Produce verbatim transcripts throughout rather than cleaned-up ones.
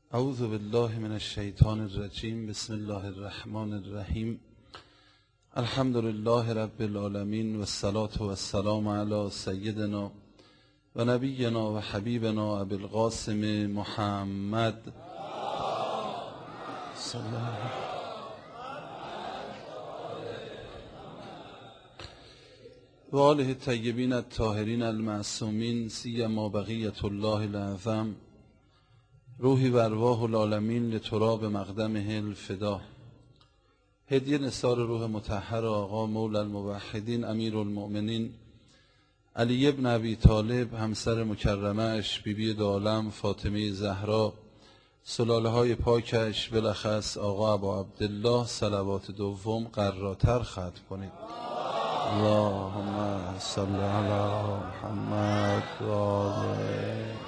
اعوذ بالله من الشیطان الرجیم. بسم الله الرحمن الرحیم. الحمد لله رب العالمین و الصلاة و السلام علی سیدنا و نبینا و حبیبنا ابی القاسم محمد صلی الله علیه و آله الطیبین الطاهرین المعصومین سیما بقیة الله الاعظم روحی و ارواح العالمین لتراب مقدمه الفدا. هدیه نثار روح مطهر آقا مولا الموحدین امیر المؤمنین علی ابن ابی طالب، همسر مکرمه‌اش بیبی دو عالم فاطمه زهرا، سلاله های پاکش، بلخص آقا ابا عبدالله، صلوات دوم قراتر ختم کنید. اللهم صل علی محمد و آله.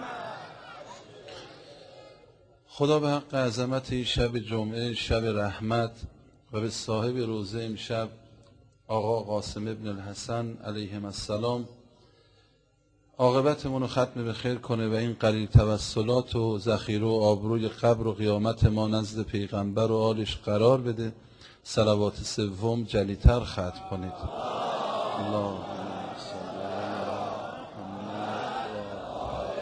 خدا به حق عظمت شب جمعه، شب رحمت و به صاحب روزه امشب آقا قاسم ابن الحسن علیهم السلام عاقبتمون رو ختم به خیر کنه و این قلیل توسلات و ذخیره و آبروی قبر و قیامت ما نزد پیغمبر و آلش قرار بده. صلوات سوم جلیتر ختم کنید. اللهم صل علی محمد.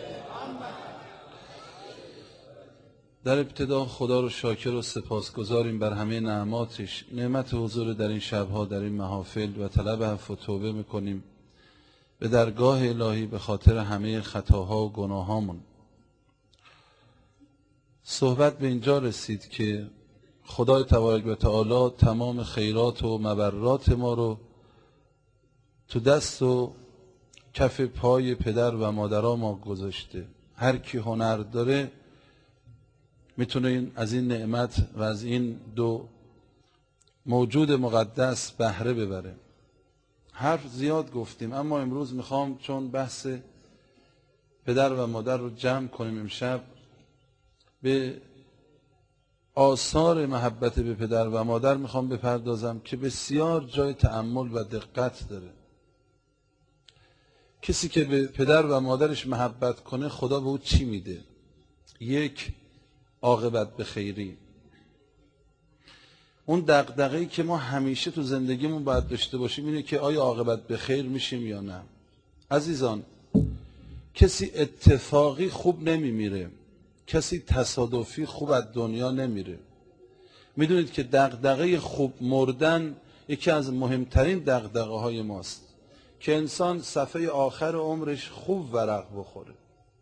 در ابتدا خدا رو شاکر و سپاسگزاریم بر همه نعماتش، نعمت حضور در این شبها در این محافل و طلب عفو و توبه میکنیم به درگاه الهی به خاطر همه خطاها و گناهامون. صحبت به اینجا رسید که خدای تبارک و تعالی تمام خیرات و مبرات ما رو تو دست و کف پای پدر و مادرها ما گذاشته. هر کی هنر داره میتونه این از این نعمت و از این دو موجود مقدس بهره ببره. حرف زیاد گفتیم اما امروز میخوام چون بحث پدر و مادر رو جمع کنیم امشب، به آثار محبت به پدر و مادر میخوام بپردازم که بسیار جای تأمل و دقت داره. کسی که به پدر و مادرش محبت کنه خدا به او چی میده؟ یک، عاقبت به خیری. اون دغدغه‌ای که ما همیشه تو زندگیمون باید داشته باشیم اینه که آیا عاقبت به خیر میشیم یا نه. عزیزان، کسی اتفاقی خوب نمیمیره، کسی تصادفی خوب از دنیا نمیره. میدونید که دغدغه خوب مردن یکی از مهمترین دغدغه های ماست که انسان صفحه آخر عمرش خوب ورق بخوره.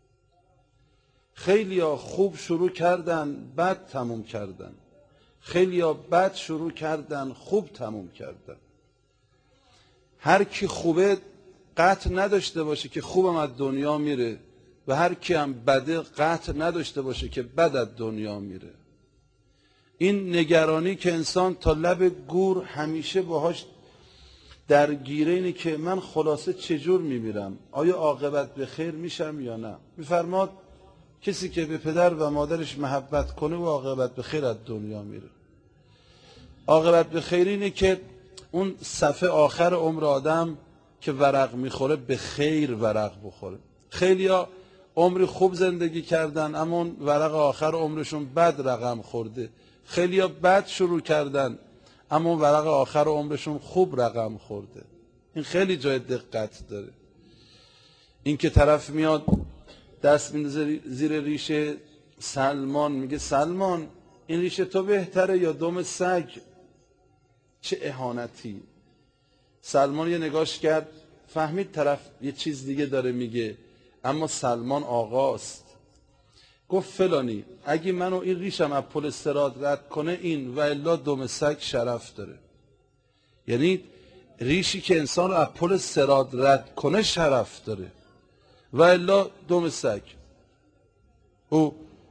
خیلی ها خوب شروع کردن بد تموم کردن، خیلی ها بد شروع کردن خوب تموم کردن. هر کی خوبه قطع نداشته باشه که خوبم از دنیا میره و هر کی هم بده قطع نداشته باشه که بد از دنیا میره. این نگرانی که انسان تا لب گور همیشه باهاش درگیره اینه که من خلاصه چجور میمیرم، آیا عاقبت به خیر میشم یا نه. میفرماد کسی که به پدر و مادرش محبت کنه و عاقبت به خیر از دنیا میره. عاقبت به خیر اینه که اون صفحه آخر عمر آدم که ورق میخوره به خیر ورق بخوره. خیلیا عمری خوب زندگی کردن اما اون ورق آخر عمرشون بد رقم خورده. خیلیا بد شروع کردن اما اون ورق آخر عمرشون خوب رقم خورده. این خیلی جای دقت داره. این که طرف میاد دست میندازه زیر ریشه سلمان، میگه سلمان این ریشه تو بهتره یا دم سگ؟ چه اهانتی. سلمان یه نگاش کرد فهمید طرف یه چیز دیگه داره میگه، اما سلمان آقاست. گفت فلانی اگه منو این ریشم از پل صراط رد کنه این و الا دم سگ شرف داره. یعنی ریشی که انسان رو از پل صراط رد کنه شرف داره و الا دم سگ. او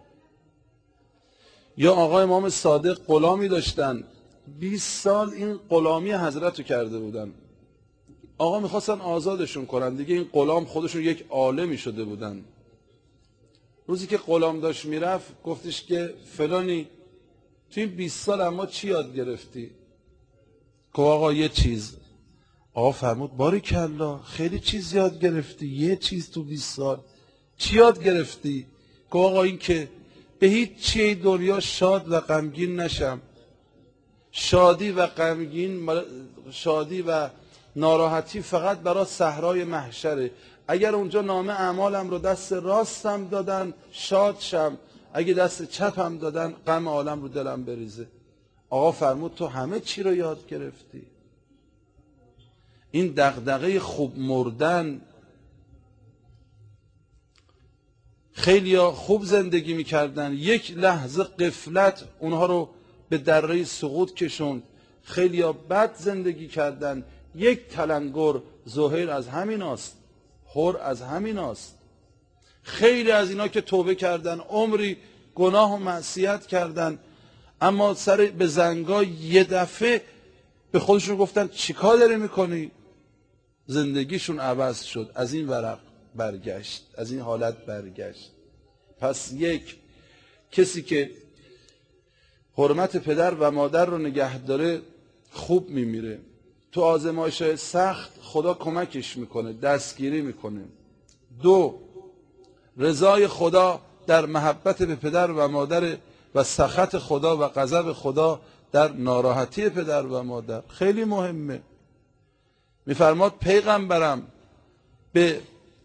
یا آقای امام صادق غلامی داشتن، بیست سال این غلامی حضرت رو کرده بودن. آقا میخواستن آزادشون کنن دیگه، این غلام خودشون یک عالمی شده بودن. روزی که غلام داشت میرفت گفتش که فلانی تو این بیست سال اما چی یاد گرفتی؟ که آقا یه چیز. آقا فرمود باریکالله خیلی چیز یاد گرفتی. یه چیز تو بیست سال چی یاد گرفتی؟ که آقا این که به هیچ چیه دنیا شاد و غمگین نشم. شادی و غمگین، شادی و ناراحتی فقط برای صحرای محشره. اگر اونجا نامه اعمالم رو دست راستم دادن شاد شم، اگه دست چپم دادن غم عالم رو دلم بریزه. آقا فرمود تو همه چی رو یاد گرفتی. این دغدغه خوب مردن، خیلیا خوب زندگی میکردن، یک لحظه غفلت اونها رو به دره سقوط کشوند. خیلیا بد زندگی کردن، یک تلنگر زهیر از همین است، حر از همین است. خیلی از اینا که توبه کردن، عمری گناه و معصیت کردن، اما سر به زنگا یه دفعه به خودشون گفتن چیکار داری میکنی؟ زندگیشون عوض شد، از این ورق برگشت، از این حالت برگشت. پس یک کسی که حرمت پدر و مادر رو نگه داره خوب میمیره. تو آزمایش‌های سخت خدا کمکش میکنه، دستگیری میکنه. دو، رضای خدا در محبت به پدر و مادر و سخط خدا و غضب خدا در ناراحتی پدر و مادر. خیلی مهمه. میفرماد پیغمبرم به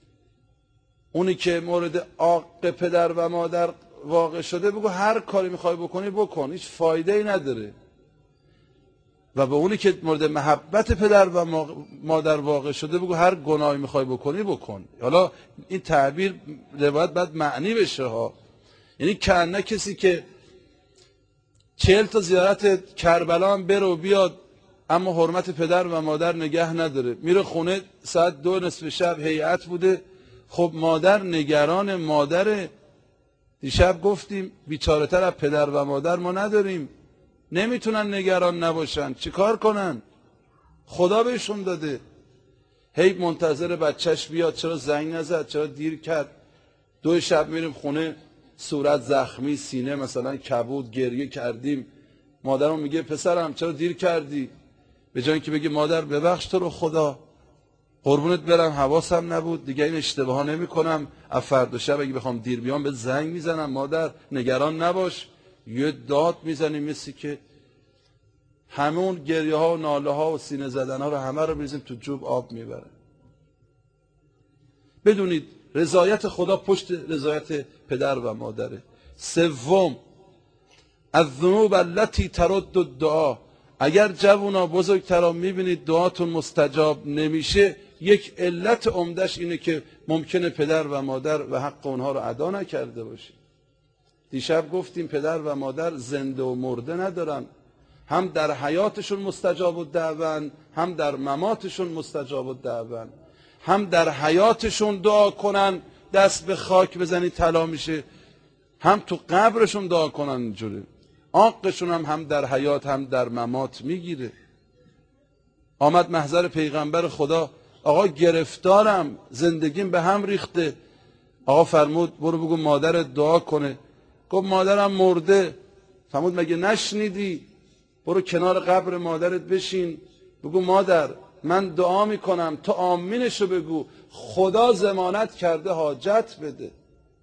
اونی که مورد عاق پدر و مادر واقع شده بگو هر کاری میخوای بکنی بکن، هیچ فایده ای نداره. و به اونی که مورد محبت پدر و مادر واقع شده بگو هر گناهی میخوای بکنی بکن. حالا این تعبیر روایت باید معنی بشه ها. یعنی کنه کسی که چهل تا زیارت کربلا هم بره و بیاد اما حرمت پدر و مادر نگه نداره، میره خونه ساعت دو نصف شب هیئت بوده، خب مادر نگران مادره. دیشب گفتیم بیچاره تر از پدر و مادر ما نداریم، نمیتونن نگران نباشن، چیکار کنن؟ خدا بهشون داده. هی منتظر بچهش بیاد، چرا زنگ نزد، چرا دیر کرد. دو شب میریم خونه صورت زخمی، سینه مثلا کبود، گریه کردیم. مادرم میگه پسرم چرا دیر کردی؟ به جای اینکه بگه مادر ببخش تو رو خدا، قربونت برم حواسم نبود دیگه، این اشتباه نمی کنم، از فردا شب اگه بخوام دیر بیام به زنگ میزنم، مادر نگران نباش. یه داد میزنیم مثل که همون گریه ها و ناله ها و سینه زدن ها رو همه رو میریزیم تو جوب آب میبره. بدونید رضایت خدا پشت رضایت پدر و مادره. سوم، الذنوب التي ترد الدعا. اگر جوونا بزرگترا میبینید دعاتون مستجاب نمیشه، یک علت عمدش اینه که ممکنه پدر و مادر و حق اونها رو ادا نکرده باشید. دیشب گفتیم پدر و مادر زنده و مرده ندارن، هم در حیاتشون مستجاب الدعوان، هم در مماتشون مستجاب الدعوان. هم در حیاتشون دعا کنن دست به خاک بزنی طلا میشه، هم تو قبرشون دعا کنن اینجوری. عاقشون هم هم در حیات هم در ممات میگیره. آمد محضر پیغمبر خدا، آقا گرفتارم، زندگیم به هم ریخته. آقا فرمود برو بگو مادرت دعا کنه. گفت مادرم مرده. فرمود مگه نشنیدی؟ برو کنار قبر مادرت بشین، بگو مادر من دعا میکنم تو آمینشو بگو، خدا ضمانت کرده حاجت بده.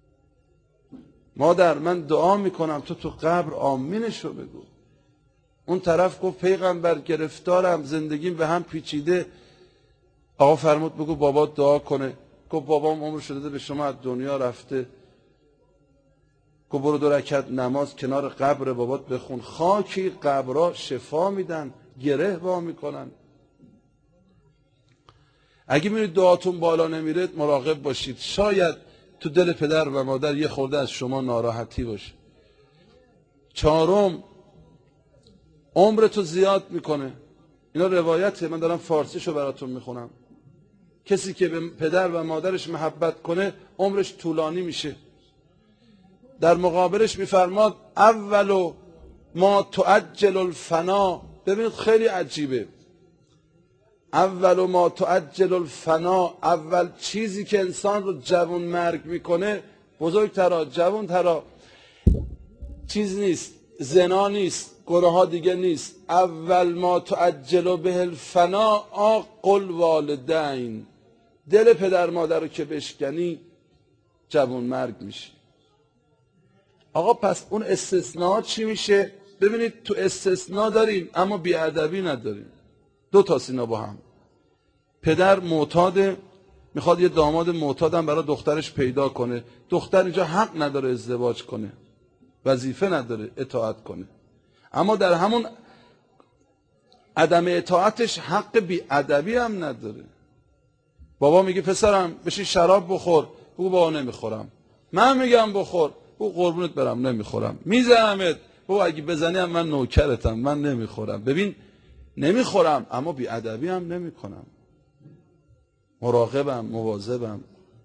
مادر من دعا میکنم تو تو قبر آمینشو بگو. اون طرف گفت پیغمبر گرفتارم، زندگیم به هم پیچیده. آقا فرمود بگو بابا دعا کنه. گفت بابام عمر شده به شما از دنیا رفته. گفت برو دو رکعت نماز کنار قبر بابات بخون. خاکی قبرها شفا میدن، گره وا میکنن. اگه میرید دعاتون بالا نمیره مراقب باشید، شاید تو دل پدر و مادر یه خورده از شما ناراحتی باشه. چهارم، عمرتو زیاد میکنه. اینا روایته، من دارم فارسیشو براتون میخونم. کسی که به پدر و مادرش محبت کنه عمرش طولانی میشه. در مقابلش میفرماد اولو ما تعجل الفنا. ببینید خیلی عجیبه. اولو ما تعجل الفنا، اول چیزی که انسان رو جوان مرگ میکنه، بزرگترا جوان ترا چیز نیست، زنا نیست، گناه ها دیگه نیست. اول ما تعجل به الفنا عاق الوالدین. دل پدر مادر رو که بشکنی جوان مرگ میشی. آقا پس اون استثناء چی میشه؟ ببینید تو استثناء داریم اما بیادبی نداریم. دو تا سینا با هم. پدر معتاده، میخواد یه داماد معتادم برای دخترش پیدا کنه. دختر اینجا حق نداره ازدواج کنه، وظیفه نداره اطاعت کنه، اما در همون عدم اطاعتش حق بیادبی هم نداره. بابا میگه پسرم بشین شراب بخور، بگو بابا نمیخورم. من میگم بخور، بگو قربونت برم نمیخورم. میزنمت، بابا اگه بزنی هم من نوکرتم، من نمیخورم. ببین نمیخورم اما بیادبی هم نمیکنم، مراقبم، مواظبم.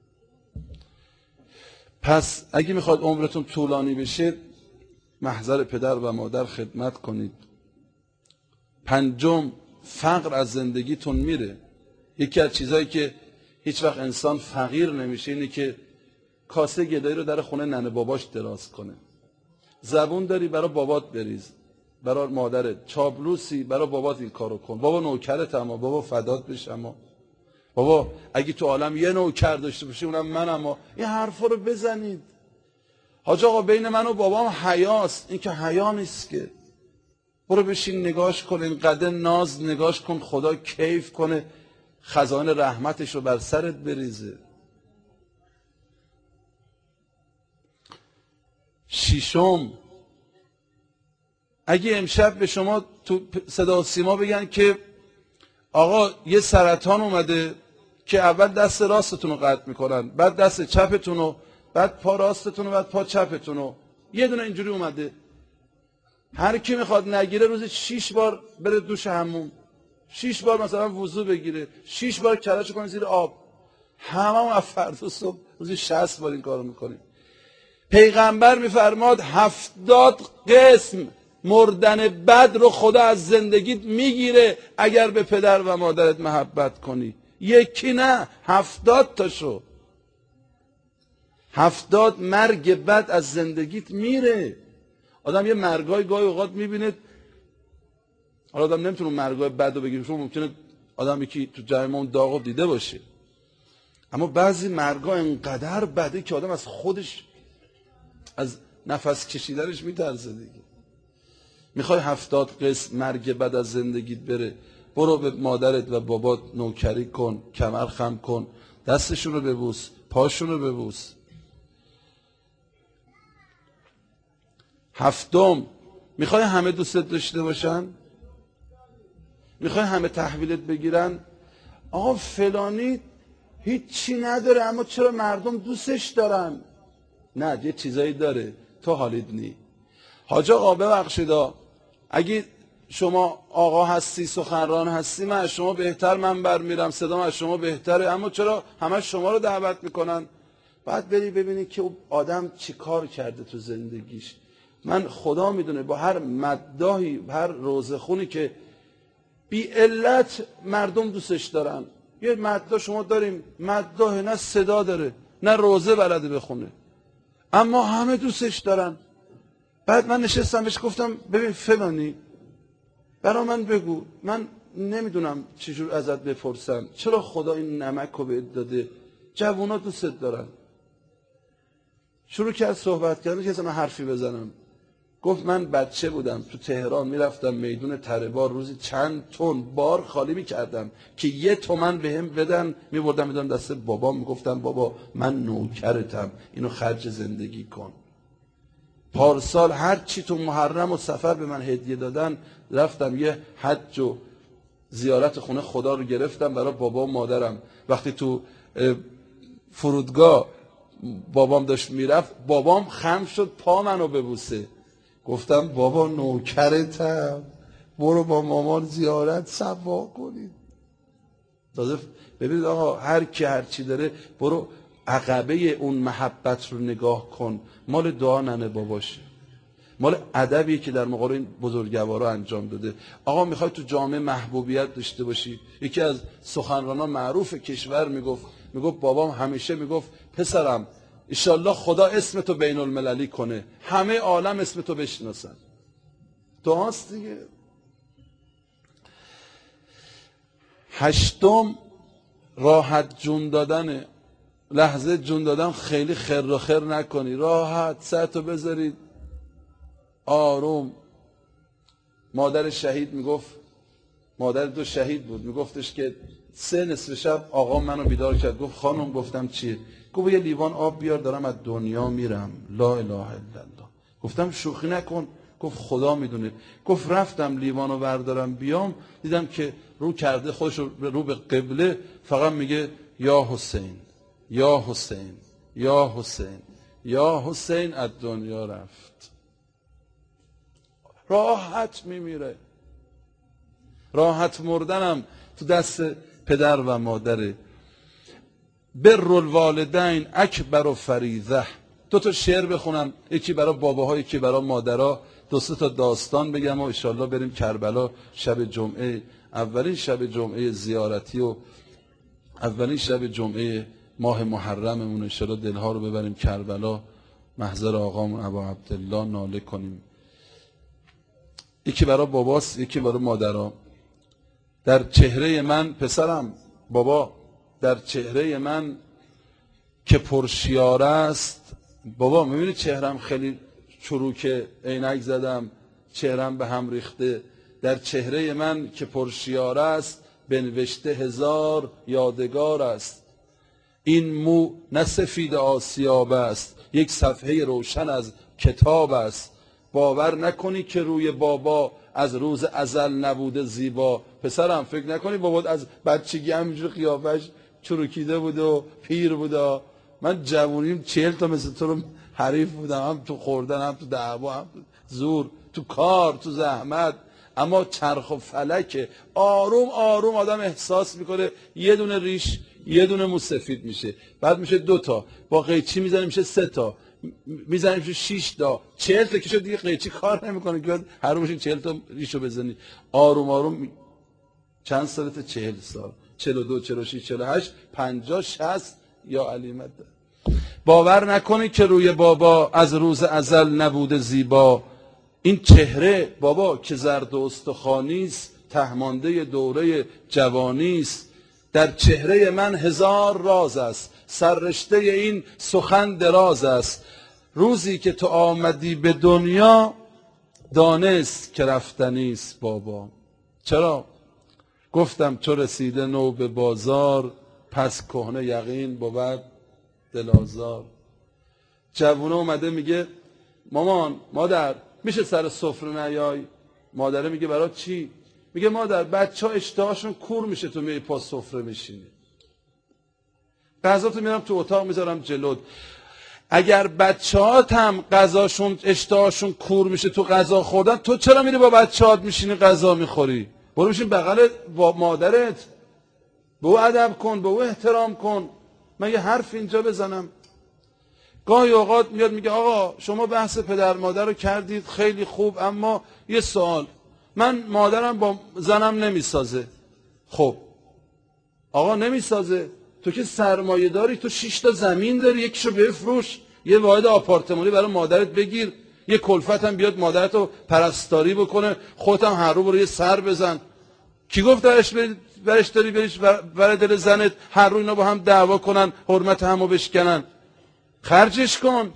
پس اگه میخواد عمرتون طولانی بشه محضر پدر و مادر خدمت کنید. پنجم، فقر از زندگیتون میره. یکی از چیزایی که هیچ وقت انسان فقیر نمیشه اینه که کاسه گدایی رو در خونه ننه باباش دراز کنه. زبون داری برای بابات بریز، برای مادرت. چاپلوسی برای بابات این کارو کن. بابا نوکرت، اما بابا فدات بشه، اما بابا اگه تو عالم یه نوکر داشته باشی اونم من. اما این حرفا رو بزنید. حاج آقا بین من و بابام حیاست، این که حیا نیست که. برو بشین نگاش کن، اینقدر ناز نگاش کن، خدا کیف کنه، خزائن رحمتش رو بر سرت بریزه. ششم، اگه امشب به شما تو صدا و سیما بگن که آقا یه سرطان اومده که اول دست راستتون رو قطع میکنن، بعد دست چپتون رو، بعد پا راستتون رو، بعد پا چپتون رو، یه دونه اینجوری اومده، هر کی میخواد نگیره روز شیش بار بره دوش حموم، شیش بار مثلا وضو بگیره، شیش بار کلاشو کنه زیر آب. هممون از فردا صبح روزی شصت بار این کارو میکنیم. پیغمبر میفرماد هفتاد قسم مردن بد رو خدا از زندگیت میگیره اگر به پدر و مادرت محبت کنی. یکی نه، هفتاد تاشو. هفتاد مرگ بد از زندگیت میره. آدم یه مرگای گاهی اوقات میبینه، حالا آدم نمیتونه مرگای بد رو بگیره، چون ممکنه آدم یکی تو جمع اون داغو دیده باشه، اما بعضی مرگا انقدر بده که آدم از خودش، از نفس کشیدنش میترسه دیگه. میخوای هفتاد قسم مرگ بد از زندگیت بره، برو به مادرت و بابات نوکری کن، کمر خم کن، دستشون رو ببوس، پاشون رو ببوس. هفتم، میخوای همه دوستت داشته باشن؟ میخوای همه تحویلت بگیرن؟ آقا فلانی هیچی نداره اما چرا مردم دوستش دارن؟ نه، یه چیزایی داره، تو حالیت نی. حاج آقا ببخشید، اگه شما آقا هستی، سخنران هستی، من از شما بهتر منبر میرم، صدام از شما بهتره، اما چرا همه شما رو دعوت میکنن؟ بعد بری ببینی که آدم چی کار کرده تو زندگیش. من خدا میدونه با هر مداحی، هر روزخونی که بی علت مردم دوستش دارن. یه مداح شما داریم، مداح نه صدا داره نه روزه بلده بخونه، اما همه دوستش دارن. بعد من نشستم بهش گفتم ببین فلانی، برا من بگو، من نمیدونم چجور ازت بپرسم، چرا خدا این نمک رو بهت داده؟ جوونا دوستت دارن. شروع کرد صحبت کردن که من حرفی بزنم. گفت من بچه بودم تو تهران میرفتم میدون تره بار، روزی چند تن بار خالی میکردم که یه تومن بهم بدن، میبردم میدادم دست بابام، میگفتم بابا من نوکرتم، اینو خرج زندگی کن. پارسال هر چی تو محرم و سفر به من هدیه دادن، رفتم یه حج و زیارت خونه خدا رو گرفتم برای بابا و مادرم. وقتی تو فرودگاه بابام داشت میرفت، بابام خم شد پا منو ببوسه. گفتم بابا نوکرتم، برو با مامان زیارت سوا کنید. تازه ببینید آقا، هر کی هر چی داره، برو عقبه اون محبت رو نگاه کن. مال دعا ننه باباشه، مال ادبی که در مقابل این بزرگوارا انجام داده. آقا میخوای تو جامعه محبوبیت داشته باشی؟ یکی از سخنرانان معروف کشور میگفت میگفت بابام همیشه میگفت پسرم انشالله خدا اسمتو بین المللی کنه، همه عالم اسمتو بشناسن. دعاست دیگه. هشتم، راحت جون دادنه. لحظه جون دادن خیلی خر و خر نکنی، راحت سرتو بذارید آروم. مادر شهید میگفت، مادر دو شهید بود، میگفتش که سه نصف شب آقا منو بیدار کرد، گفت خانم، گفتم چیه؟ گفت یه لیوان آب بیار دارم از دنیا میرم. لا اله الا الله. گفتم شوخی نکن. گفت خدا میدونه. گفت رفتم لیوانو بردارم بیام، دیدم که رو کرده خودش رو به قبله، فقط میگه یا حسین یا حسین یا حسین یا حسین، از دنیا رفت. راحت میمیره. راحت مردنم تو دست پدر و مادره. بر الوالدین اکبر و فریضه. دو تا شعر بخونم، یکی برای باباها یکی برای مادرها، دو سه تا داستان بگم و انشالله بریم کربلا شب جمعه، اولین شب جمعه زیارتی و اولین شب جمعه ماه محرممون، انشالله دلها رو ببریم کربلا، محضر آقامون ابا عبدالله ناله کنیم. یکی برای باباست یکی برای مادرها. در چهره من پسرم، بابا در چهره من که پرشیاره است. بابا میبینی چهرم خیلی چروکه، عینک زدم، چهرم به هم ریخته. در چهره من که پرشیاره است، بنوشته هزار یادگار است. این مو نه سفید آسیاب است، یک صفحه روشن از کتاب است. باور نکنی که روی بابا از روز ازل نبوده زیبا. پسرم فکر نکنی بابا از بچگی همینجور قیافش چروکیده بود و پیر بود. من جوونیم چهل تا مثل تو رو حریف بودم، هم تو خوردن هم تو دعوا هم تو زور، تو کار تو زحمت. اما چرخ و فلکه، آروم آروم آدم احساس میکنه یه دونه ریش یه دونه مو سفید میشه، بعد میشه دو تا، با قیچی میزنیم میشه سه تا، میزنیم میشه شش تا، چهل تا که شد دیگه قیچی کار نمیکنه که هر روز چهل تا ریشو بزنی. آروم آروم چند سالته؟ چهل سال، چهل و دو، چهل و شش، چهل و هشت، پنجاه، شصت. یا علی مدد. باور نکنی که روی بابا از روز ازل نبوده زیبا. این چهره بابا که زرد و استخوانیست، تهمانده دوره جوانیست. در چهره من هزار راز است، سررشته این سخن دراز است. روزی که تو آمدی به دنیا، دانست که رفتنیست بابا. چرا؟ گفتم تو رسیده نو به بازار، پس کهنه یقین بود دلازار. جوونه اومده میگه مامان مادر میشه سر سفره نیای؟ مادره میگه برای چی؟ میگه مادر بچه ها اشتهاشون کور میشه تو میای پا سفره میشینی. غذا تو میارم تو اتاق میذارم جلوت. اگر بچه‌هات هم غذاشون اشتهاشون کور میشه تو غذا خوردن، تو چرا میری با بچه‌هات میشینی غذا میخوری؟ برو بشین بغل با مادرت، به او ادب کن، به او احترام کن. من یه حرف اینجا بزنم. گاهی اوقات میاد میگه آقا شما بحث پدر مادر رو کردید خیلی خوب، اما یه سوال، من مادرم با زنم نمیسازه. خب آقا نمیسازه، تو که سرمایه داری، تو شش تا زمین داری، یکیشو بفروش، یه واحد آپارتمانی برای مادرت بگیر، یه کلفت هم بیاد مادرتو پرستاری بکنه، خودت هم هر رو برو یه سر بزن. کی گفت درش برش داری بریش برای دل زنت هر رو اینا با هم دعوا کنن، حرمت همو بشکنن؟ خرجش کن.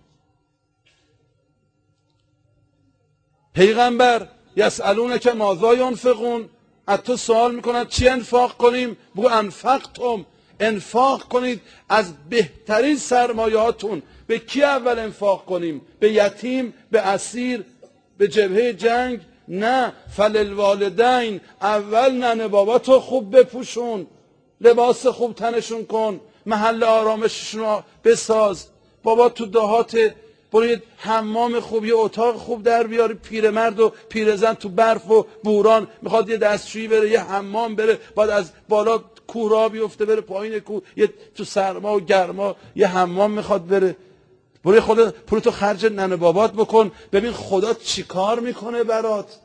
پیغمبر یسالونک ماذا ینفقون، از تو سوال میکنن چی انفاق کنیم؟ بگو انفقتم، انفاق کنید از بهترین سرمایهاتون. به کی اول انفاق کنیم؟ به یتیم، به اسیر، به جبهه جنگ؟ نه، فللوالدین، اول ننه بابا تو خوب بپوشون، لباس خوب تنشون کن، محل آرامششون رو بساز. بابا تو دهات برو یه حمام خوب، یه اتاق خوب در بیاری. پیرمرد و پیرزن تو برف و بوران میخواد یه دستشویی بره، یه حمام بره، بعد از بالا کوه را بیفته بره پایین کوه، یه تو سرما و گرما یه حمام میخواد بره. برو خود پولتو خرج ننه بابات بکن، ببین خدا چی کار میکنه برات.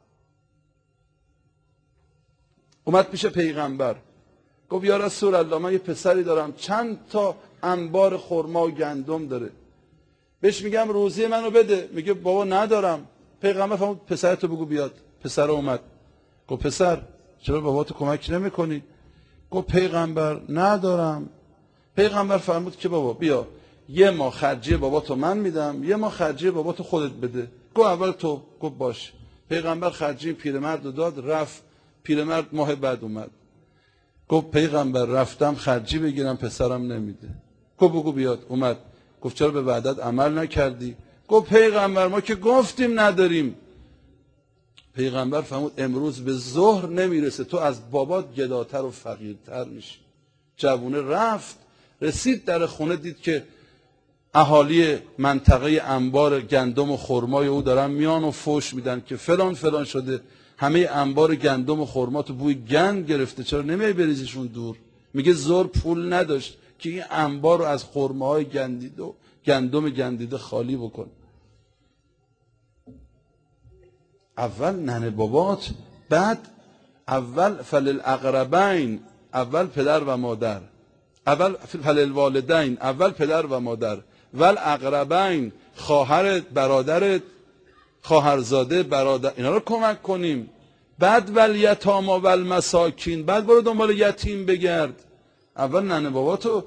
اومد پیش پیغمبر گفت یا رسول الله من یه پسری دارم چند تا انبار خرما و گندم داره، بهش میگم روزی منو بده، میگه بابا ندارم. پیغمبر فرمود پسرتو بگو بیاد. پسر اومد گفت پسر چرا باباتو کمک نمیکنی؟ گفت پیغمبر ندارم. پیغمبر فرمود که بابا بیا یه ماه خرجی باباتو من میدم، یه ماه خرجی باباتو خودت بده. گفت اول تو. گفت باش. پیغمبر خرجی پیرمرد رو داد، رفت. پیرمرد ماه بعد اومد. گفت پیغمبر رفتم خرجی بگیرم پسرم نمیده. گفت بگو بیاد. اومد. گفت چرا به وعدت عمل نکردی؟ گفت پیغمبر ما که گفتیم نداریم. پیغمبر فرمود امروز به ظهر نمیرسه تو از بابات گداتر و فقیرتر میشی. جوونه رفت، رسید در خونه، دید که اهالی منطقه انبار گندم و خرمای او دارن میان و فوش میدن که فلان فلان شده، همه انبار گندم و خرما تو بوی گند گرفته، چرا نمیای بریزشون دور؟ میگه زور پول نداشت که این انبار رو از خرماهای گندیده و گندم گندیده خالی بکن. اول ننه بابات، بعد اول فللاقربین، اول پدر و مادر، اول فللوالدین، اول پدر و مادر، والاقربین، خواهرت، برادرت، خواهرزاده، برادر، اینا رو کمک کنیم. بعد والیتاما والمساکین، بعد برو دنبال یتیم بگرد. اول ننه باباتو.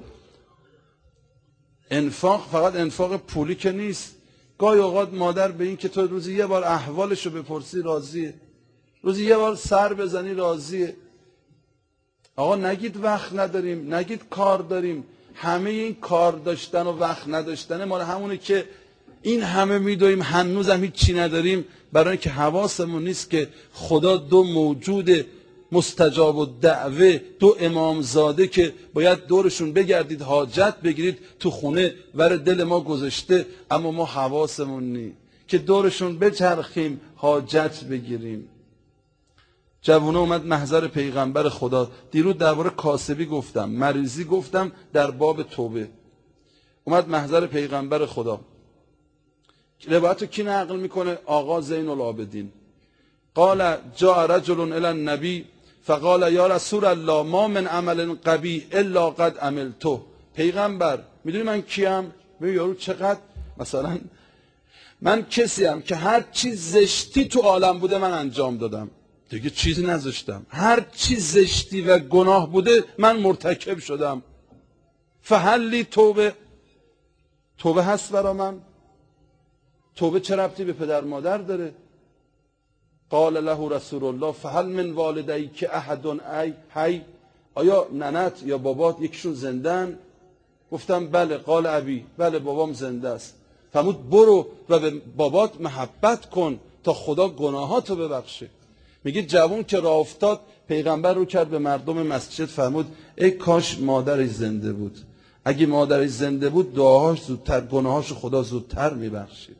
انفاق فقط انفاق پولی که نیست. گاهی اوقات مادر به این که تو روزی یه بار احوالشو بپرسی راضیه، روزی یه بار سر بزنی راضیه. آقا نگید وقت نداریم، نگید کار داریم. همه این کار داشتن و وقت نداشتن مال همونه که این همه میدویم هنوز هم هیچ چی نداریم، برای اینکه حواسمون نیست که خدا دو موجود مستجاب و دعوه، دو امامزاده که باید دورشون بگردید حاجت بگیرید تو خونه ور دل ما گذاشته، اما ما حواسمون نیست که دورشون بچرخیم حاجت بگیریم. جوونه اومد محضر پیغمبر خدا. دیروز درباره کاسبی گفتم، مریضی گفتم، در باب توبه اومد محضر پیغمبر خدا. روایتو کی نقل میکنه؟ آقا زین العابدین. قال جاء رجل الی النبی فقال یا رسول الله ما من عمل قبیح الا قد عملته. پیغمبر میدونی من کیم؟ میگه یارو چقدر مثلا من کسی ام که هر چی زشتی تو عالم بوده من انجام دادم، دیگه چیزی نذاشتم. هر چی زشتی و گناه بوده من مرتکب شدم. فهل لی توبه، توبه هست برا من؟ توبه چه ربطی به پدر مادر داره؟ قال له رسول الله فهل من والدیک احد ای حی، آیا ننت یا بابات یکیشون زندن؟ گفتم بله. قال ابی، بله بابام زنده است. فرمود برو و به بابات محبت کن تا خدا گناهاتو ببخشه. میگه جوون که راه افتاد، پیغمبر رو کرد به مردم مسجد، فرمود ای کاش مادرش زنده بود. اگه مادرش زنده بود دعاهاش زودتر، گناهاش خدا زودتر میبخشید.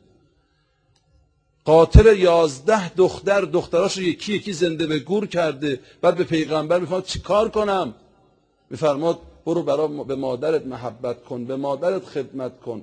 قاتل یازده دختر، دختراشو یکی یکی زنده به گور کرده. بعد به پیغمبر میفرماد چی کار کنم؟ میفرماد برو برا به مادرت محبت کن، به مادرت خدمت کن.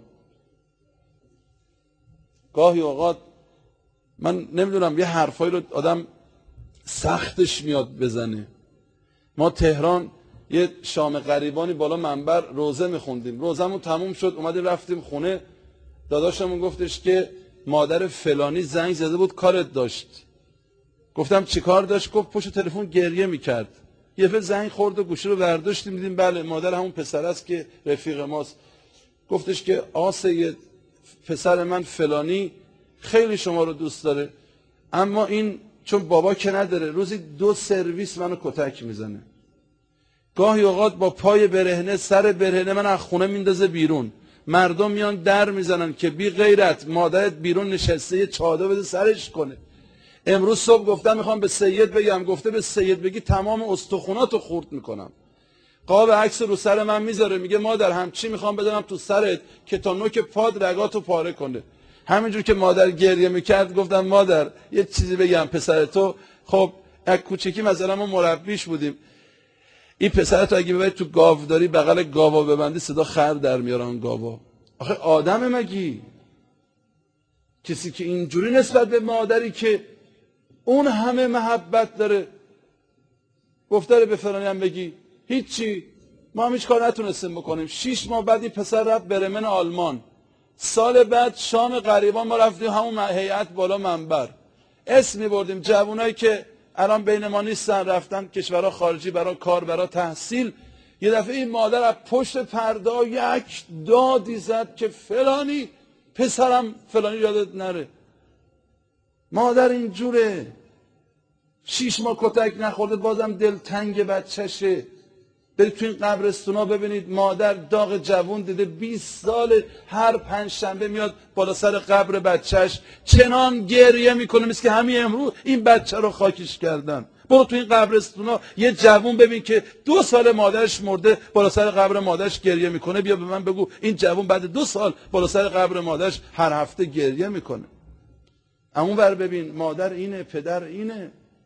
گاهی اوقات من نمیدونم یه حرفایی رو آدم سختش میاد بزنه. ما تهران یه شام غریبانی بالا منبر روزه میخوندیم، روزمون تموم شد، اومدیم رفتیم خونه، داداشمون گفتش که مادر فلانی زنگ زده بود کارت داشت. گفتم چی کار داشت؟ گفت پشت تلفن گریه میکرد. یه دفعه زنگ خورد و گوشی رو برداشتیم دیدیم بله مادر همون پسر است که رفیق ماست. گفتش که آقا سید، پسر من فلانی خیلی شما رو دوست داره، اما این چون بابا که نداره روزی دو سرویس منو کتک میزنه. گاهی اوقات با پای برهنه، سر برهنه من از خونه میندازه بیرون. مردم میان در میزنن که بی غیرت مادرت بیرون نشسته، یه چادر بده سرش کنه. امروز صبح گفتم میخوام به سید بگم، گفته به سید بگی تمام استخوناتو خورد میکنم. قاب عکس رو سر من میذاره، میگه مادر همچی میخوام بدم تو سرت که تا نوک پاد رگاتو پاره کنه. همینجور که مادر گریه میکرد گفتم مادر یه چیزی بگم، پسر تو خب از کوچکی مثلا ما مربیش بودیم، این پسرتو اگه ببری تو گاوداری بغل گاوا ببندی صدا خر در میارن گاوا. آخه آدم مگی کسی که اینجوری نسبت به مادری که اون همه محبت داره گفته به فلانی هم بگی هیچی، ما هم هیچ کار نتونستیم بکنیم. شیش ماه بعد این پسر رفت برمن آلمان. سال بعد شام غریبان ما رفتیم همون هیئت بالا منبر، اسم میبردیم جوانایی که الان بین ما نیستن، رفتن کشورها خارجی برای کار، برای تحصیل. یه دفعه این مادر از پشت پرده یک دادی زد که فلانی پسرم فلانی یادت نره. مادر اینجوره، شیش ماه کتک نخورده بازم دلتنگ بچهشه. برید تو این قبرستونا ببینید مادر داغ جوون دیده بیست سال هر پنج شنبه میاد بالا سر قبر بچهش چنان گریه میکنه مثل که همین امروز این بچه رو خاکش کردن. برو تو این قبرستونا یه جوون ببین که دو سال مادرش مرده بالا سر قبر مادرش گریه میکنه. بیا به من بگو این جوون بعد دو سال بالا سر قبر مادرش هر هفته گریه میکنه. اون ور ببین مادر اینه، پدر اینه.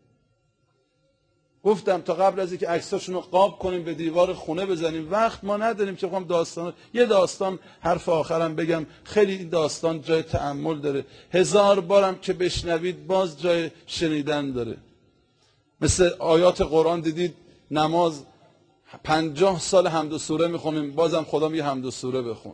گفتم تا قبل از اینکه عکساشون رو قاب کنیم به دیوار خونه بزنیم وقت ما نداریم که بخوام داستان یه داستان حرف آخرم بگم. خیلی این داستان جای تأمل داره، هزار بارم که بشنوید باز جای شنیدن داره. مثل آیات قرآن دیدید نماز پنجاه سال حمد و سوره میخونیم بازم خدا میگه حمد و سوره بخون.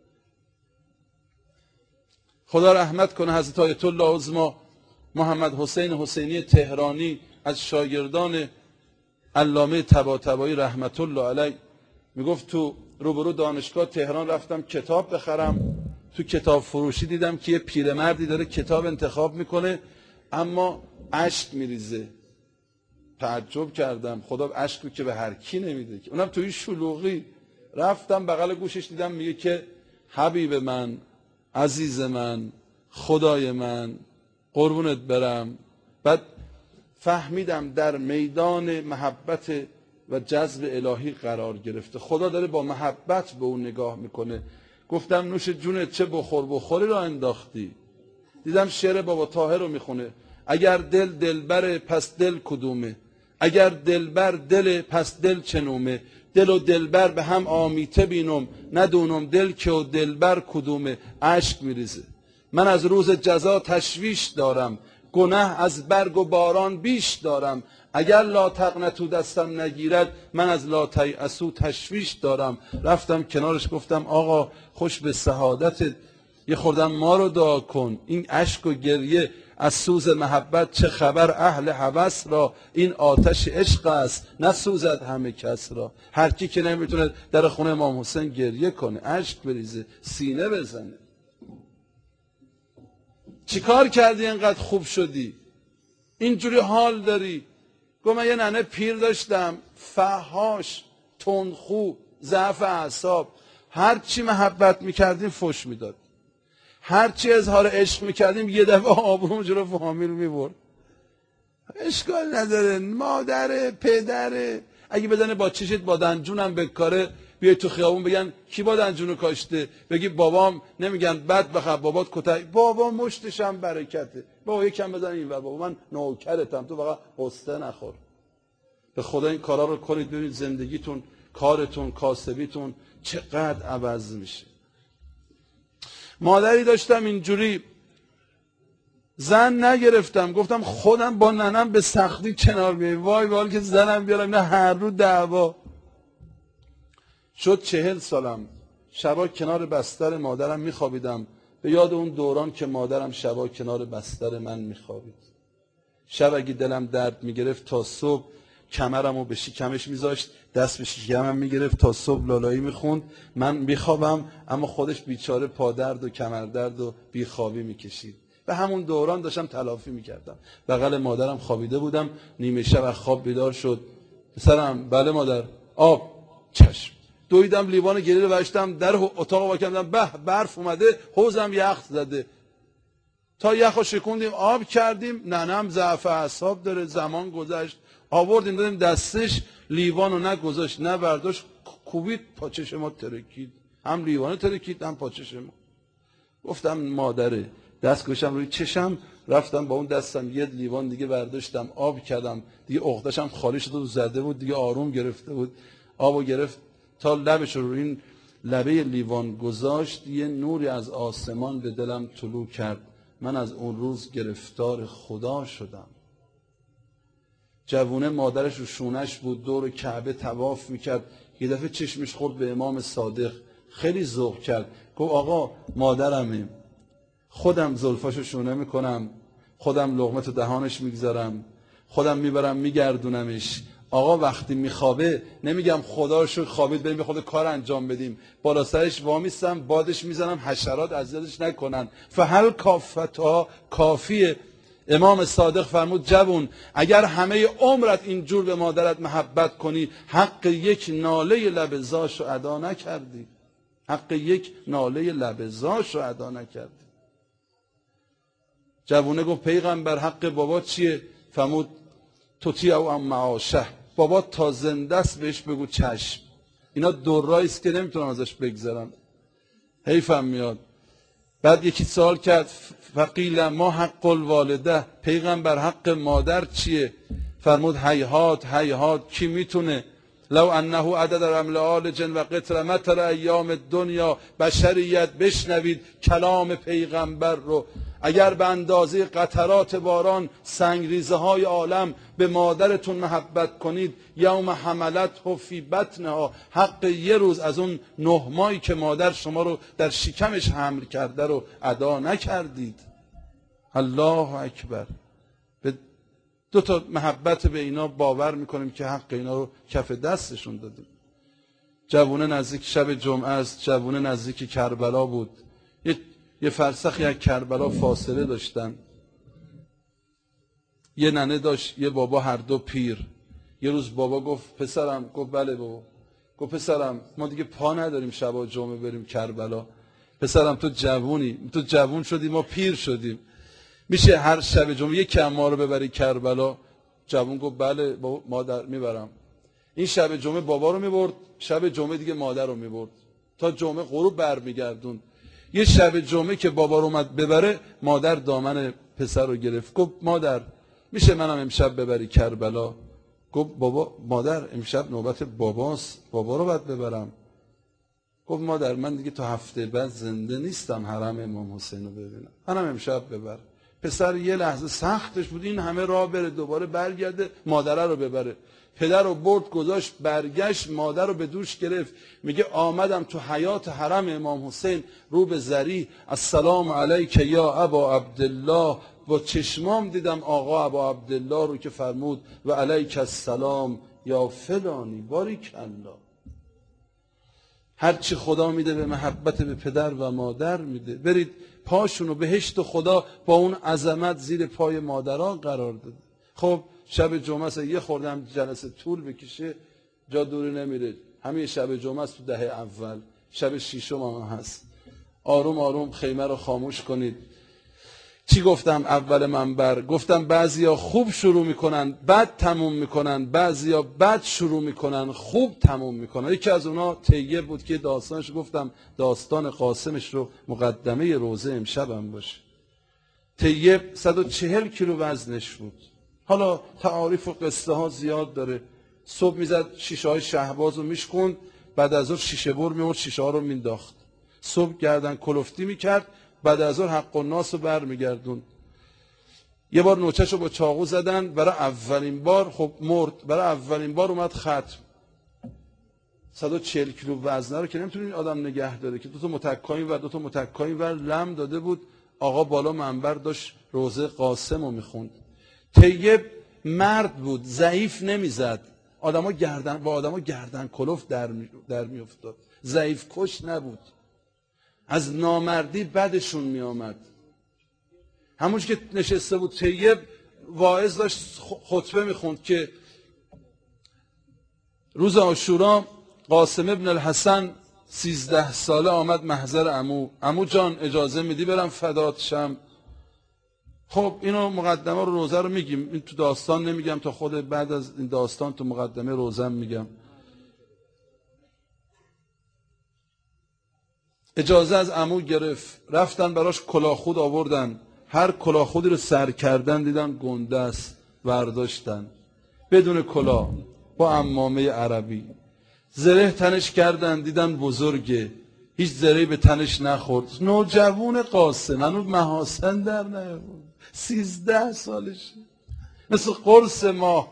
خدا رحمت کنه حضرت آیت الله عظما محمد حسین حسینی تهرانی از شاگردان علامه طباطبایی رحمت الله علیه میگفت تو روبرو دانشگاه تهران رفتم کتاب بخرم، تو کتاب فروشی دیدم که یه پیرمردی داره کتاب انتخاب میکنه اما اشک میریزه. تعجب کردم خدا اشک رو که به هر کی نمیده، اونم توی شلوغی. رفتم بغل گوشش دیدم میگه که حبیب من، عزیز من، خدای من، قربونت برم. بعد فهمیدم در میدان محبت و جذب الهی قرار گرفته. خدا داره با محبت به اون نگاه میکنه. گفتم نوش جونت چه بخور بخوری را انداختی. دیدم شعر بابا طاهر رو میخونه اگر دل دلبر پس دل کدومه، اگر دلبر دل پس دل چنومه، دل و دلبر به هم آمیته بینم، ندونم دل که و دلبر کدومه. اشک میریزه. من از روز جزا تشویش دارم، گناه از برگ و باران بیش دارم. اگر لا تقنطوا دستم نگیرد من از لا تیأسوا تشویش دارم. رفتم کنارش گفتم آقا خوش به سعادتت، یه خوردم ما رو دعا کن. این اشک و گریه از سوز محبت چه خبر اهل هوس را، این آتش عشق است نسوزد همه کس را. هر کی که نمیتونه در خونه امام حسین گریه کنه، اشک بریزه، سینه بزنه. چیکار کردی اینقدر خوب شدی؟ اینجوری حال داری؟ گفت من یه ننه پیر داشتم، فحاش، تندخو، ضعف اعصاب. هر چی محبت میکردیم فش میداد، هر چی اظهار عشق میکردیم یه دفعه آبروم جلو فامیل میبرد. اشکال نداره، مادر، پدر، اگه بدنه با چشت با دنجونم بکاره بیای تو خیابون بگن کی با دنجونو کاشته، بگی بابام، نمیگن بد بخواب بابات کتک، بابا مشتشم برکته، بابا یکم بزن این ور، بابا من نوکرتم تو فقط قصه نخور. به خدا این کارا رو کنید ببینید زندگیتون، کارتون، کاسبیتون چقدر عوض میشه. مادری داشتم اینجوری، زن نگرفتم، گفتم خودم با ننم به سختی کنار بیاییم، وای وای که زنم بیارم، نه هر رو دعوا. شد چهل سالم، شبا کنار بستر مادرم میخوابیدم، به یاد اون دوران که مادرم شبا کنار بستر من میخوابید. شب اگه دلم درد میگرفت تا صبح کمرمو به شکمش میذاشت، دست به شکمم میگرفت تا صبح لالایی میخوند. من میخوابم اما خودش بیچاره پادرد و کمردرد و بیخوابی میکشید. به همون دوران داشتم تلافی میکردم. بغل مادرم خوابیده بودم، نیمه شب از خواب بیدار شد. پسرم، بله مادر. آب. چشم. دویدم لیوان گلی رو بشتم، در اتاق وا کردم، به برف اومده، حوضم یخ زده. تا یخو شکوندیم، آب کردیم. ننم ضعف اعصاب داره، زمان گذشت، آوردیم دادیم دستش، لیوانو نه گذاشت نه برداشت، کوبید پاچش ما ترکید. هم لیوانو ترکید هم پاچش ما. گفتم مادره، دست گوشم روی چشم، رفتم با اون دستم یه لیوان دیگه برداشتم، آب کردم، دیگه عقده‌شم خالی شده و زده بود، دیگه آروم گرفته بود. آبو گرفت تا لبش رو این لبه لیوان گذاشت، یه نوری از آسمان به دلم طلوع کرد. من از اون روز گرفتار خدا شدم. جوونه مادرش رو شونش بود، دور کعبه طواف میکرد. یه دفعه چشمش خورد به امام صادق، خیلی ذوق کرد، گفت آقا مادرمه، خودم زلفاشو شونه میکنم، خودم لقمه تو دهانش میگذارم، خودم میبرم میگردونمش، آقا وقتی میخوابه نمیگم خدا رو شکر خوابید بریم به خود کار انجام بدیم، بالا سرش وامیستم بادش میزنم حشرات اذیتش نکنن. فهل کافتا کافیه. امام صادق فرمود جوون اگر همه عمرت اینجور به مادرت محبت کنی حق یک ناله لب زاش رو ادا نکردی. حق یک ناله لب زاش رو ادا نکردی. جوونه گفت پیغمبر حق بابا چیه؟ فرمود تطیع او ام معاشه، بابا تا زنده است بهش بگو چشم. اینا درایی است که نمیتونم ازش بگذرم، حیفم میاد. بعد یکی سوال کرد فقیل ما حق الوالده، پیغمبر حق مادر چیه؟ فرمود هیهات هیهات، کی میتونه؟ لو انه عدد رمل آل جن و قطر مطر ایام دنیا. بشریت بشنوید کلام پیغمبر رو. اگر به اندازه قطرات باران سنگریزه های عالم به مادرتون محبت کنید، یوم حملته فی بطنها، حق یه روز از اون نه ماهی که مادر شما رو در شکمش حمل کرده رو ادا نکردید. الله اکبر. به دو تا محبت به اینا باور میکنیم که حق اینا رو کف دستشون دادیم. جوونه نزدیک شب جمعه است، جوونه نزدیک کربلا بود. یه یه فرسخی از کربلا فاصله داشتن. یه ننه داشت یه بابا، هر دو پیر. یه روز بابا گفت پسرم، گفت بله بابا، گفت پسرم ما دیگه پا نداریم شب جمعه بریم کربلا. پسرم تو جوونی، تو جوون شدی ما پیر شدیم، میشه هر شب جمعه یک کم ما رو ببری کربلا؟ جوون گفت بله بابا مادر میبرم. این شب جمعه بابا رو میبرد، شب جمعه دیگه مادر رو میبرد، تا جمعه غروب برمیگردون. یه شب جمعه که بابا رو اومد ببره، مادر دامن پسر رو گرفت، گفت مادر میشه منم امشب ببری کربلا؟ گفت بابا مادر امشب نوبت باباست، بابا رو باید ببرم. گفت مادر من دیگه تا هفته بعد زنده نیستم حرم امام حسین رو ببینم، منم امشب ببر. پسر یه لحظه سختش بود این همه راه بره دوباره برگرده مادره رو ببره. پدر رو برد گذاشت، برگشت مادر رو به دوش گرفت، میگه آمدم تو حیات حرم امام حسین رو به زری، السلام علیک یا ابا عبدالله، با چشمام دیدم آقا ابا عبدالله رو که فرمود و علیک السلام یا فلانی. باریکالله. هرچی خدا میده به محبت به پدر و مادر میده. برید پاشونو بهشت خدا با اون عظمت زیر پای مادران قرار داده. خب شب جمعه است، یه خوردم جلسه طول بکشه جا دوری نمیره، همین شب جمعه است تو دهه اول، شب شیشم هم هست. آروم آروم خیمه رو خاموش کنید. چی گفتم اول منبر؟ گفتم بعضیا خوب شروع میکنن بد تموم میکنن، بعضیا بد شروع میکنن خوب تموم میکنن. یکی از اونا طیب بود که داستانش گفتم، داستان قاسمش رو مقدمه روزه امشبم باشه. طیب صد و چهل کیلو وزنش بود. حالا تعاریف و قصه ها زیاد داره. صبح میزد شیشه های شهباز رو میشکند، بعد از ظهر شیشه بر میورد شیشه ها رو مینداخت. صبح گردن کلفتی میکرد، بعد از ظهر حق الناس رو برمیگردون. یه بار نوچه‌شو با چاقو زدن، برای اولین بار خب مرد، برای اولین بار اومد ختم. صد و چهل کیلو وزنه رو که نمیتونه این آدم نگه داره که دو تا متکایی و دو تا متکایی و لم داده بود. آقا بالا منبر داشت روزه قاسم رو میخوند. طیب مرد بود، ضعیف نمیزد، آدما گردن با آدما گردن کلفت در می در میافتاد، ضعیف کش نبود. از نامردی بدشون میآمد. همون که نشسته بود طیب واعظ داشت خطبه میخوند که روز عاشورا قاسم ابن الحسن سیزده ساله آمد محضر عمو. عمو جان اجازه میدی برم فدات شم؟ خب اینو مقدمه رو روزه رو میگیم، این تو داستان نمیگم تا خود بعد از این داستان تو مقدمه روزه میگم. اجازه از عمو گرفت، رفتن براش کلاهخود آوردن، هر کلاهخودی رو سر کردن دیدن گنده است، برداشتن بدون کلاه با عمامه عربی. زره تنش کردن دیدن بزرگه، هیچ زرهی به تنش نخورد. نوجوان قاسم هنوز محاسن در نیاورد، سیزده سالشه، مثل قرص ماه.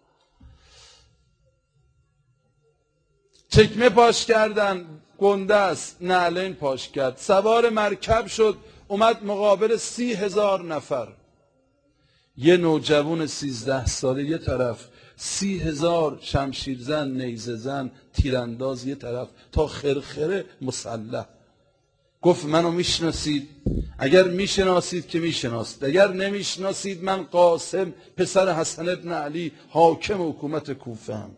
چکمه پاش کردن، گنده است، نعلین پاش کرد، سوار مرکب شد، اومد مقابل سی هزار نفر. یه نوجوان سیزده ساله یه طرف، سی هزار شمشیرزن، نیزه زن، تیرانداز یه طرف تا خرخره مسلح. گفت منو میشناسید؟ اگر میشناسید که میشناسید، اگر نمیشناسید من قاسم پسر حسن ابن علی حاکم حکومت کوفه ام.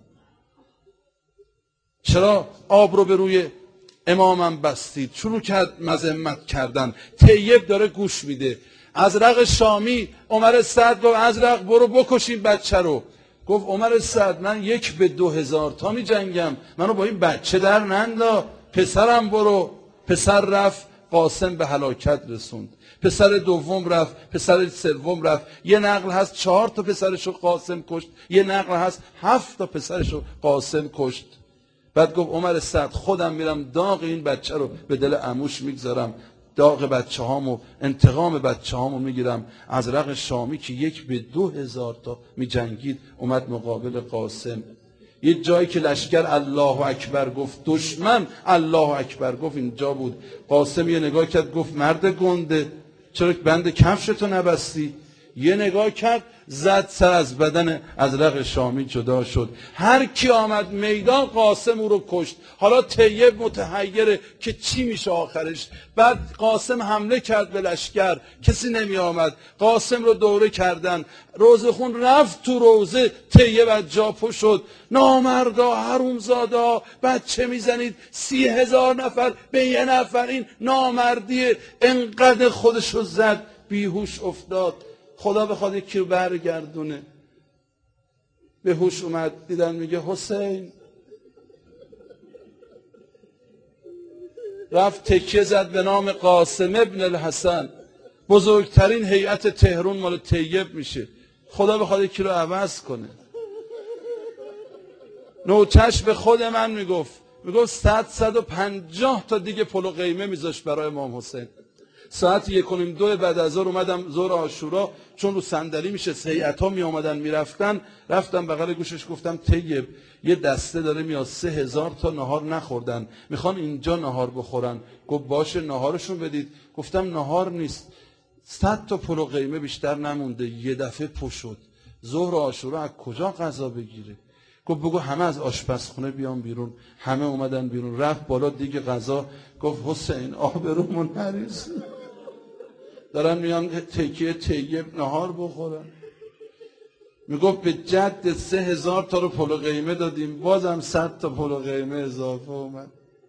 چرا آب رو به روی امامم بستید؟ شروع کرد مذمت کردن. طیب داره گوش میده. ازرق شامی عمر سعد گفت ازرق برو بکشین بچه رو. گفت عمر سعد من یک به دو هزار تا می جنگم، منو با این بچه در نندا، پسرم برو. پسر رفت، قاسم به هلاکت رسوند. پسر دوم رفت، پسر سوم رفت. یه نقل هست چهار تا پسرشو قاسم کشت، یه نقل هست هفت تا پسرشو قاسم کشت. بعد گفت عمر سعد خودم میرم داغ این بچه رو به دل عموش میگذارم، داغ بچه هامو، انتقام بچه هامو میگیرم. ازرق شامی که یک به دو هزار تا می جنگید اومد مقابل قاسم. یه جایی که لشکر الله اکبر گفت، دشمن الله اکبر گفت، اینجا بود. قاسم یه نگاه کرد گفت مرد گنده چرا بند کفشتو نبستی؟ یه نگاه کرد زد، سر از بدن ازرق شامی جدا شد. هر کی آمد میدان قاسم او رو کشت. حالا طیب متحیره که چی میشه آخرش. بعد قاسم حمله کرد به لشکر، کسی نمی آمد. قاسم رو دوره کردن، روزه خون رفت تو روزه. طیب از جا پا شد، نامردا حرومزادا بچه میزنید، سی هزار نفر به یه نفر، این نامردیه. انقدر خودشو زد بیهوش افتاد. خدا بخواد یکی رو برگردونه. به هوش اومد، دیدن میگه حسین. رفت تکیه زد به نام قاسم ابن الحسن. بزرگترین هیئت تهران مال طیب میشه. خدا بخواد یکی رو عوض کنه. نوچش به خود من میگفت میگفت صد صد و پنجاه تا دیگه پلو قیمه میذاشت برای امام حسین. ساعت یک و نیم دو بعد از ظهر اومدم ظهر عاشورا، چون رو صندلی میشه هیئت ها می اومدن میرفتن، رفتم بغل گوشش گفتم طیب یه دسته داره میاد، سه هزار تا نهار نخوردن میخوان اینجا نهار بخورن. گفت باشه نهارشون بدید. گفتم نهار نیست، صد تا پلو قیمه بیشتر نمونده. یه دفعه پو شد. ظهر عاشورا از کجا غذا بگیره؟ گفت بگو همه از آشپزخونه بیان بیرون. همه اومدن بیرون. رفت بالا دیگه غذا. گفت حسین آبرومون نریز، دارن میان تکیه طیب نهار بخورن. میگفت به جد سه هزار تا رو پلو قیمه دادیم، بازم صد تا پلو قیمه اضافه اومد.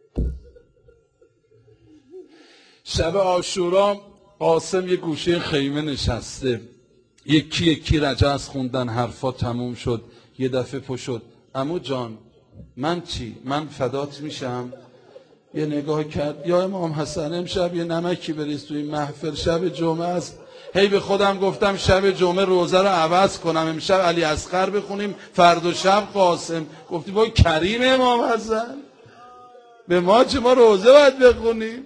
شب عاشورا قاسم یه گوشه خیمه نشسته، یکی یکی رجز خوندن، حرفا تموم شد. یه دفعه پا شد، عمو جان من چی؟ من فدات میشم. یه نگاه کرد، یا امام حسن امشب یه نمکی بریز توی محفل، شب جمعه است. هی به خودم گفتم شب جمعه روزه رو عوض کنم، امشب علی اصغر بخونیم، فردا شب قاسم. گفتی با کریم امام حسن، به ما چه، ما روزه باید بخونیم؟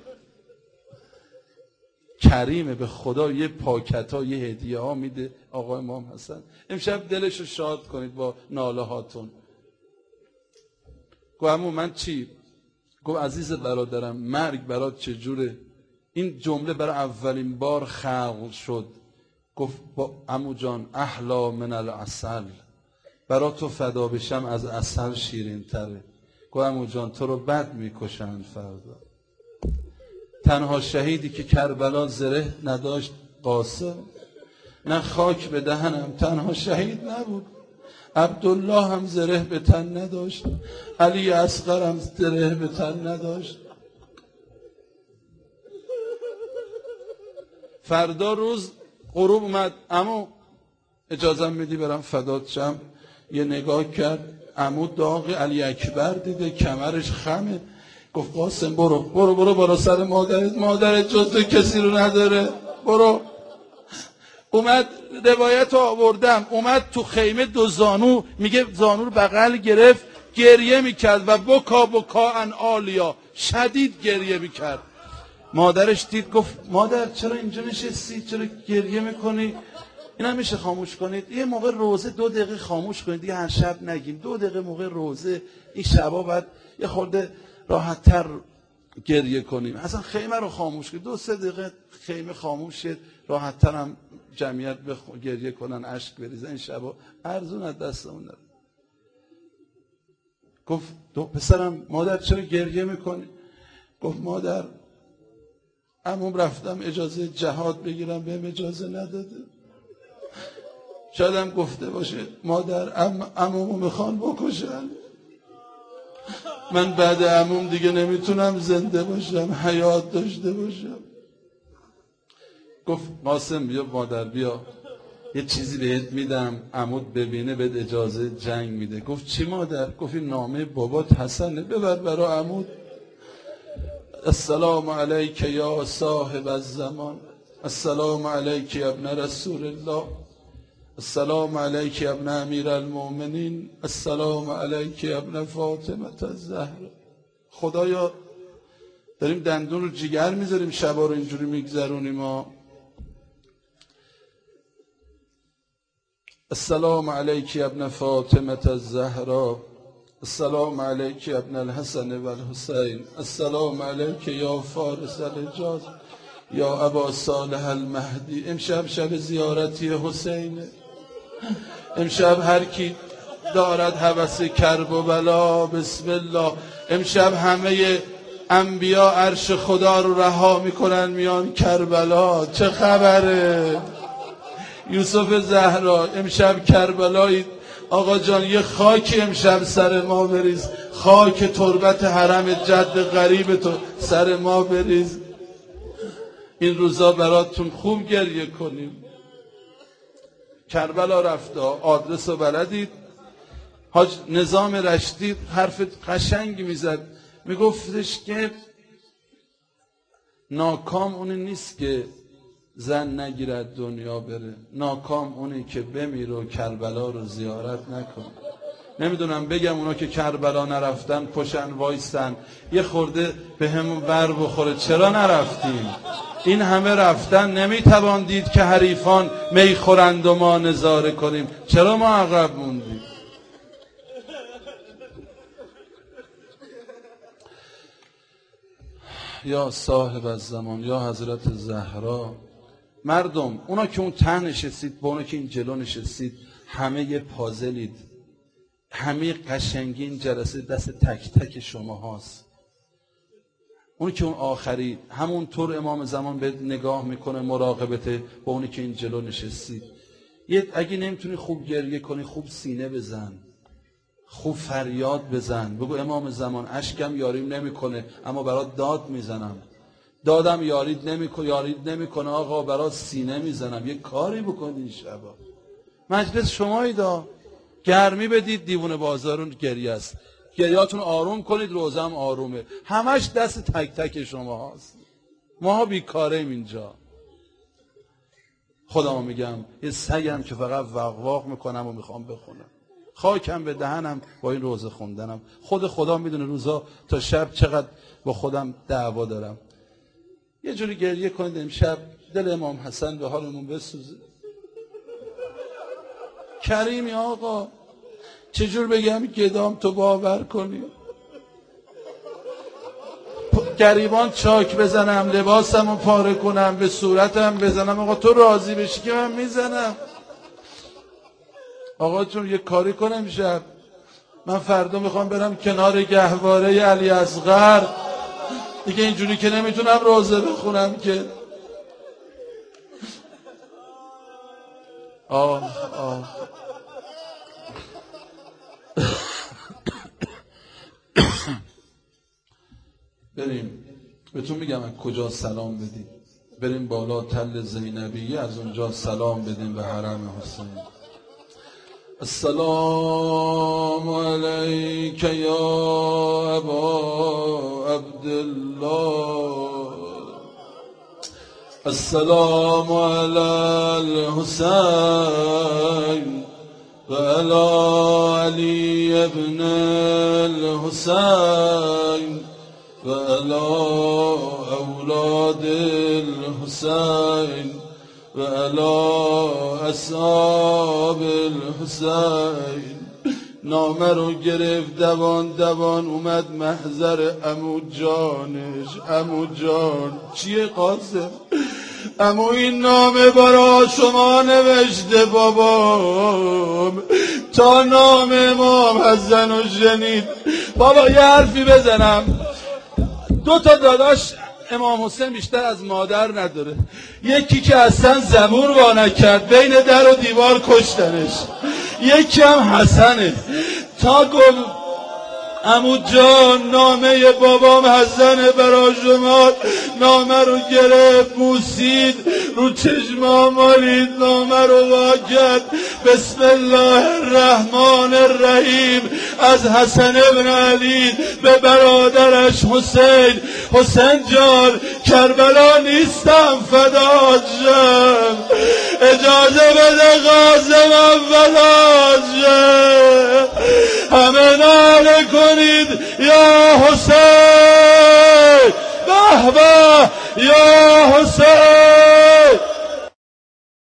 کریمه به خدا، یه پاکت ها یه هدیه ها میده آقا امام حسن. امشب دلشو شاد کنید با ناله هاتون. گفت عمو من چی؟ گفت عزیز برادرم مرگ برات چجوره؟ این جمله برای اولین بار خلق شد. گفت با عمو جان احلا من العسل، برا تو فدا بشم از عسل شیرین تره. گفت عمو جان تو رو بد میکشن فردا. تنها شهیدی که کربلا زره نداشت قاسم، نه خاک به دهنم تنها شهید نبود، عبدالله هم زره به تن نداشت، علی اصغر هم زره به تن نداشت. فردا روز غروب اومد، عمو اجازه میدی برم فدات شم؟ یه نگاه کرد، عمو داغ علی اکبر دیده، کمرش خمه. گفت قاسم برو برو برو برو سر مادرت، مادرت جز تو کسی رو نداره، برو. اومد روایت رو آوردم، اومد تو خیمه دو زانو، میگه زانو رو بغل گرفت، گریه میکرد و بکا بکا ان آلیا، شدید گریه میکرد. مادرش دید گفت مادر چرا اینجا نشستی، چرا گریه میکنی؟ اینا میشه خاموش کنید؟ یه موقع روزه دو دقیقه خاموش کنید دیگه، هر شب نگیم. دو دقیقه موقع روزه این شبا باید یه خورده راحت تر گریه کنیم. اصلا خیمه رو خاموش کنید، دو سه دقیقه خیمه خاموش شد، راحت تر هم جمعیت بخ... گریه کنن، اشک بریزن. این شبا ارزون از دستمون نره. گفت دو پسرم مادر چرا گریه میکنی؟ گفت مادر عموم رفتم اجازه جهاد بگیرم بهم اجازه نداده. شاید هم گفته باشه مادر عمومو میخوان بکشن، من بعد عموم دیگه نمیتونم زنده باشم، حیات داشته باشم. گفت قاسم بیا مادر بیا یه چیزی بهت میدم، عمود ببینه بهت اجازه جنگ میده. گفت چی مادر؟ گفت این نامه بابات حسنه ببر برا عمود. السلام علیک یا صاحب الزمان، السلام علیک یا ابن رسول الله، السلام علیک یا ابن امیر المؤمنین، السلام علیک یا ابن فاطمه الزهرا. خدایا داریم دندون رو جگر میذاریم شبا رو اینجوری میگذرونیم ما. السلام علیک یا ابن فاطمه الزهرا، السلام علیک ابن الحسن و الحسین، السلام علیک یا فارس الحجاز یا ابا صالح المهدی. امشب شب زیارتی حسینه، امشب هر کی دارد هوس کرب و بلا بسم الله. امشب همه انبیا عرش خدا رو رها میکنن میان کربلا. چه خبره؟ یوسف زهرا امشب کربلایی. آقا جان یه خاک امشب سر ما بریز، خاک تربت حرم جد غریب تو سر ما بریز. این روزا براتون خوب گریه کنیم. کربلا رفته، آدرس رو بلدید. حاج نظام رشدی حرف قشنگی میزد، میگفتش که ناکام اون نیست که زن نگیرد دنیا بره، ناکام اونی که بمیره و کربلا رو زیارت نکنه. نمیدونم بگم اونا که کربلا نرفتن پشن وایستن یه خورده به همون بر بخوره چرا نرفتیم؟ این همه رفتن نمیتوان دید که حریفان می خورند و ما نظاره کنیم، چرا ما عقب موندیم؟ یا صاحب الزمان یا حضرت زهرا. مردم اونا که اون ته نشستید با اونا که این جلو نشستید همه یه پازلید، همه قشنگی این جلسه دست تک تک شما هاست. اونی که اون آخری همون طور امام زمان به نگاه میکنه مراقبته با اونی که این جلو نشستید. یه اگه نمیتونی خوب گریه کنی خوب سینه بزن، خوب فریاد بزن، بگو امام زمان اشکم یاریم نمیکنه اما برات داد میزنم، دادم یارید نمیکنه یارید نمیکنه آقا برات سینه میزنم، یه کاری بکنید این شبا. مجلس شماییدا، گرمی بدید، دیوونه بازارون گریه است، گریاتون آروم کنید، روزه هم آرومه، همش دست تک تک شما هاست. ما بیکاریم اینجا. خودمو میگم یه سگم که فقط وقواق میکنم و میخوام بخونم، خاکم به دهنم با این روزه خوندنم. خود خدا میدونه روزا تا شب چقدر با خودم دعوا دارم. یه جوری گریه کنید امشب دل امام حسن به حالمون بسوزه. کریمی آقا، چجور بگم گدام تو باور کنی؟ گریبان چاک بزنم، لباسمو پاره کنم، به صورتم بزنم، آقا تو راضی بشی که من میزنم. آقا چون یه کاری کنم شب، من فردا میخوام برم کنار گهواره علی اصغر، دیگه اینجوری که نمیتونم روزه بخونم که. آه آه بریم بهتون میگم از کجا سلام بدیم. بریم بالا تل زینبیه، از اونجا سلام بدیم به حرم حسین. السلام علیک یا ابا عبدالله، السلام علی الحسین و علی علی ابن الحسین و علی اولاد الحسین و علی اصحاب الحسین. نامه رو گرفت دوان دوان اومد محضر عمو جانش. عمو جان چیه قاسم؟ عمو این نامه برا شما نوشته بابام، تا نام امام حسن رو شنید بابا یه حرفی بزنم. دو تا داداش امام حسین بیشتر از مادر نداره. یکی که اصلا زبون وا نکرد بین در و دیوار کشتنش، یکی هم حسنه. تا گل عمو جان نامه بابام حسن برا شما، نامه رو گرفت موسید رو چشما مالید، نامه رو واکد بسم الله الرحمن الرحیم از حسن ابن علی به برادرش حسین. حسین جان کربلا نیستم فدات شم، اجازه بده قاسمم فدات شم، همه ناله کنید یا حسین.